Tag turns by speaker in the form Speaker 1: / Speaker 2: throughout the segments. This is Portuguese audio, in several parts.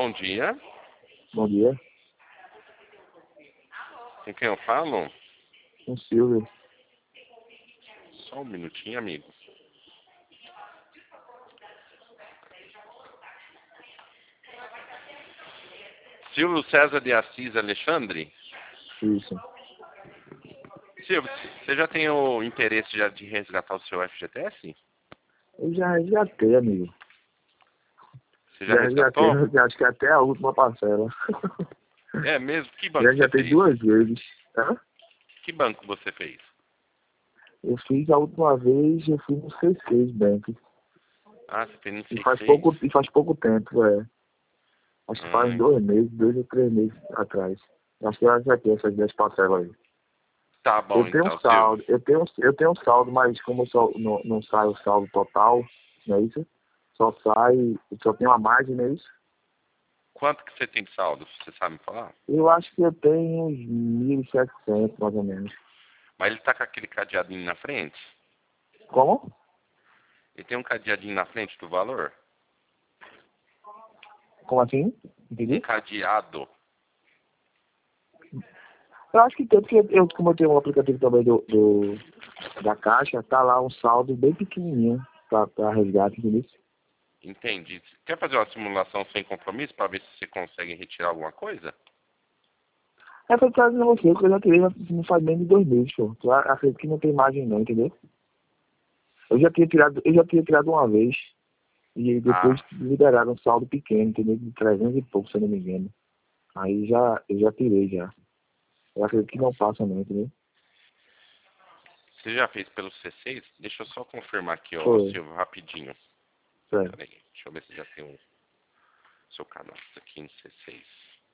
Speaker 1: Bom dia.
Speaker 2: Bom dia.
Speaker 1: Com quem eu falo?
Speaker 2: Com Silvio.
Speaker 1: Só um minutinho, amigo. Silvio César de Assis Alexandre?
Speaker 2: Isso.
Speaker 1: Silvio, você já tem o interesse de resgatar o seu FGTS?
Speaker 2: Eu já resgatei, amigo.
Speaker 1: Você já resgatou?
Speaker 2: Resgatei, acho que até a última parcela.
Speaker 1: É mesmo? Que banco
Speaker 2: Já
Speaker 1: você
Speaker 2: resgatei
Speaker 1: fez?
Speaker 2: 2 vezes. Hã?
Speaker 1: Que banco você fez?
Speaker 2: Eu fiz a última vez, eu fui no C6 Bank.
Speaker 1: Ah, você fez no
Speaker 2: E
Speaker 1: C6?
Speaker 2: faz pouco tempo, é. Acho que faz 2 meses, 2 ou 3 meses atrás. Acho que eu resgatei essas 10 parcelas aí.
Speaker 1: Tá bom,
Speaker 2: Eu tenho um
Speaker 1: então,
Speaker 2: saldo,
Speaker 1: Silvio.
Speaker 2: eu tenho um saldo, mas como só, não sai o saldo total, não é isso? Só tem uma margem, não é isso?
Speaker 1: Quanto que você tem de saldo? Você sabe me falar?
Speaker 2: Eu acho que eu tenho uns 1.700, mais ou menos.
Speaker 1: Mas ele tá com aquele cadeadinho na frente?
Speaker 2: Como?
Speaker 1: Ele tem um cadeadinho na frente do valor?
Speaker 2: Como assim?
Speaker 1: Um
Speaker 2: Entendi?
Speaker 1: cadeado.
Speaker 2: Eu acho que tem, porque como eu tenho um aplicativo também da Caixa, tá lá um saldo bem pequenininho pra resgate, entendeu?
Speaker 1: Entendi. Quer fazer uma simulação sem compromisso para ver se você consegue retirar alguma coisa?
Speaker 2: É pra trazer você, porque eu já tirei, mas não faz menos de 2 meses, pô. Tu acredita que não tem margem não, entendeu? Eu já tinha tirado uma vez, e depois
Speaker 1: Ah,
Speaker 2: liberaram um saldo pequeno, entendeu? De 300 e pouco, se eu não me engano. Aí eu já tirei já. Eu acredito que não passa não, entendeu?
Speaker 1: você já fez pelo C6? Deixa eu só confirmar aqui, ó,
Speaker 2: Foi,
Speaker 1: Silvio, rapidinho.
Speaker 2: sério.
Speaker 1: Peraí, deixa eu ver se já tem o seu cadastro aqui no C6.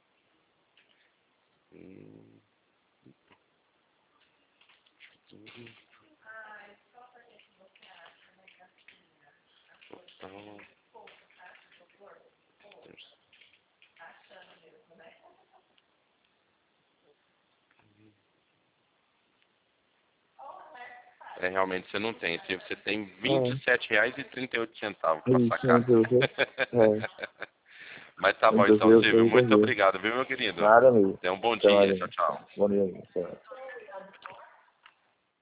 Speaker 1: Hum, então, realmente você não tem. Você tem
Speaker 2: É.
Speaker 1: R$ 27,38 para
Speaker 2: Isso,
Speaker 1: sacar.
Speaker 2: então você. É.
Speaker 1: Mas tá bom
Speaker 2: Então
Speaker 1: então,
Speaker 2: eu
Speaker 1: Silvio.
Speaker 2: tenho que
Speaker 1: Muito
Speaker 2: ver.
Speaker 1: obrigado, viu, meu querido?
Speaker 2: Nada, amigo.
Speaker 1: Tenha um bom
Speaker 2: Até mais,
Speaker 1: dia. Tchau,
Speaker 2: amigo.
Speaker 1: tchau.
Speaker 2: Bom dia, amigo. Até mais.